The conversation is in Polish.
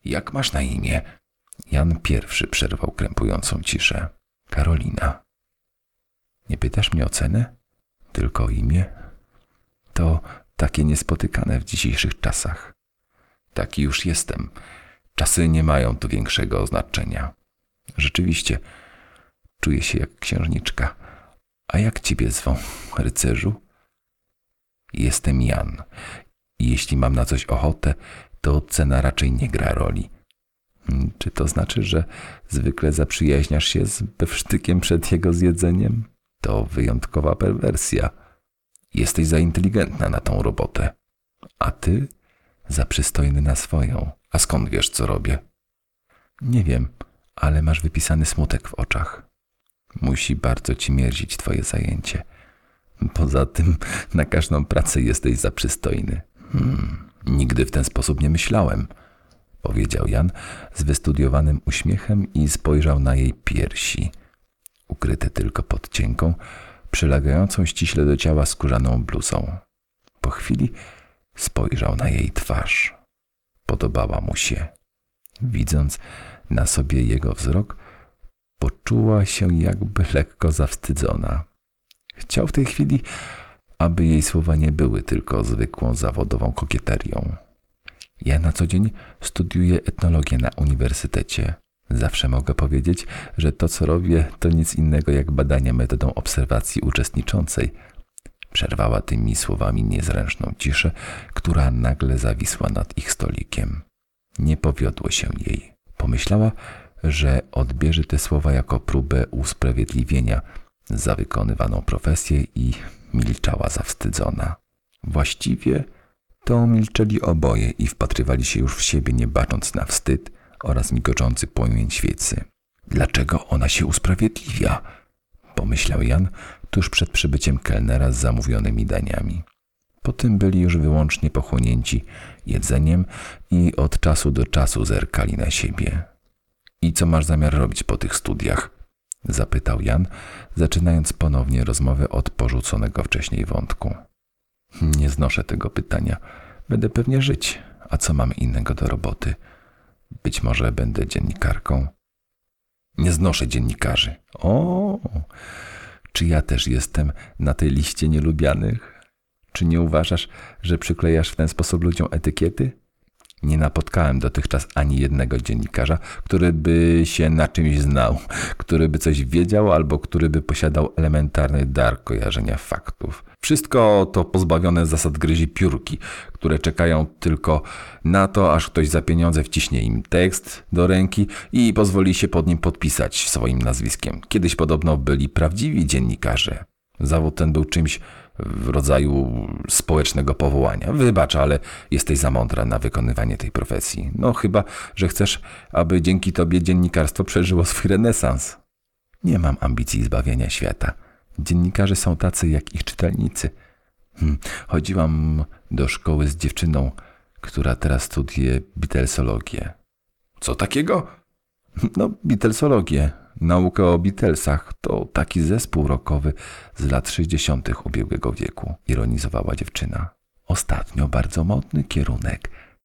Jak masz na imię? Jan pierwszy przerwał krępującą ciszę. Karolina. Nie pytasz mnie o cenę? Tylko o imię? To takie niespotykane w dzisiejszych czasach. Taki już jestem. Czasy nie mają tu większego znaczenia. Rzeczywiście, czuję się jak księżniczka. A jak ciebie zwą, rycerzu? Jestem Jan. I jeśli mam na coś ochotę, to cena raczej nie gra roli. Czy to znaczy, że zwykle zaprzyjaźniasz się z bewsztykiem przed jego zjedzeniem? To wyjątkowa perwersja. Jesteś za inteligentna na tą robotę. A ty za przystojny na swoją. A skąd wiesz, co robię? Nie wiem, ale masz wypisany smutek w oczach. Musi bardzo ci mierzić twoje zajęcie. Poza tym na każdą pracę jesteś za przystojny. Nigdy w ten sposób nie myślałem, powiedział Jan z wystudiowanym uśmiechem i spojrzał na jej piersi, ukryte tylko pod cienką, przylegającą ściśle do ciała skórzaną bluzą. Po chwili spojrzał na jej twarz. Podobała mu się. Widząc na sobie jego wzrok, poczuła się jakby lekko zawstydzona. Chciał w tej chwili, aby jej słowa nie były tylko zwykłą zawodową kokieterią. Ja na co dzień studiuję etnologię na uniwersytecie. Zawsze mogę powiedzieć, że to, co robię, to nic innego jak badania metodą obserwacji uczestniczącej. Przerwała tymi słowami niezręczną ciszę, która nagle zawisła nad ich stolikiem. Nie powiodło się jej. Pomyślała, że odbierze te słowa jako próbę usprawiedliwienia za wykonywaną profesję i milczała zawstydzona. Właściwie to milczeli oboje i wpatrywali się już w siebie, nie bacząc na wstyd oraz migoczący płomień świecy. Dlaczego ona się usprawiedliwia? Pomyślał Jan tuż przed przybyciem kelnera z zamówionymi daniami. Potem byli już wyłącznie pochłonięci jedzeniem i od czasu do czasu zerkali na siebie. I co masz zamiar robić po tych studiach? Zapytał Jan, zaczynając ponownie rozmowę od porzuconego wcześniej wątku. Nie znoszę tego pytania. Będę pewnie żyć. A co mam innego do roboty? Być może będę dziennikarką. Nie znoszę dziennikarzy. O, czy ja też jestem na tej liście nielubianych? Czy nie uważasz, że przyklejasz w ten sposób ludziom etykiety? Nie napotkałem dotychczas ani jednego dziennikarza, który by się na czymś znał, który by coś wiedział albo który by posiadał elementarny dar kojarzenia faktów. Wszystko to pozbawione zasad gryzi piórki, które czekają tylko na to, aż ktoś za pieniądze wciśnie im tekst do ręki i pozwoli się pod nim podpisać swoim nazwiskiem. Kiedyś podobno byli prawdziwi dziennikarze. Zawód ten był czymś w rodzaju społecznego powołania. Wybacz, ale jesteś za mądra na wykonywanie tej profesji. No chyba, że chcesz, aby dzięki tobie dziennikarstwo przeżyło swój renesans. Nie mam ambicji zbawienia świata. Dziennikarze są tacy jak ich czytelnicy. Chodziłam do szkoły z dziewczyną, która teraz studiuje Beatlesologię. Co takiego? No, Beatlesologię. Naukę o Beatlesach. To taki zespół rockowy z lat 60. ubiegłego wieku, ironizowała dziewczyna. Ostatnio bardzo modny kierunek.